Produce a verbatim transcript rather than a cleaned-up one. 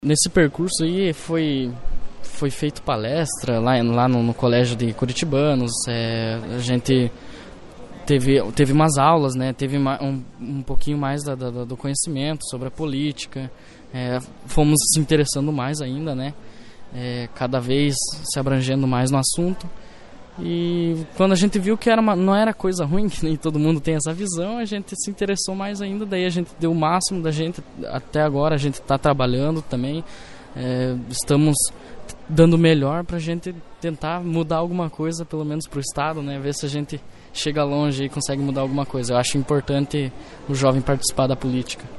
Nesse percurso aí foi, foi feito palestra lá, lá no, no colégio de Curitibanos, é, a gente teve, teve umas aulas, né, teve um, um pouquinho mais da, da, do conhecimento sobre a política, é, fomos se interessando mais ainda, né, é, cada vez se abrangendo mais no assunto. E quando a gente viu que era uma, não era coisa ruim, que nem todo mundo tem essa visão, a gente se interessou mais ainda, daí a gente deu o máximo da gente, até agora a gente está trabalhando também, é, estamos dando o melhor para a gente tentar mudar alguma coisa, pelo menos para o Estado, né, ver se a gente chega longe e consegue mudar alguma coisa. Eu acho importante o jovem participar da política.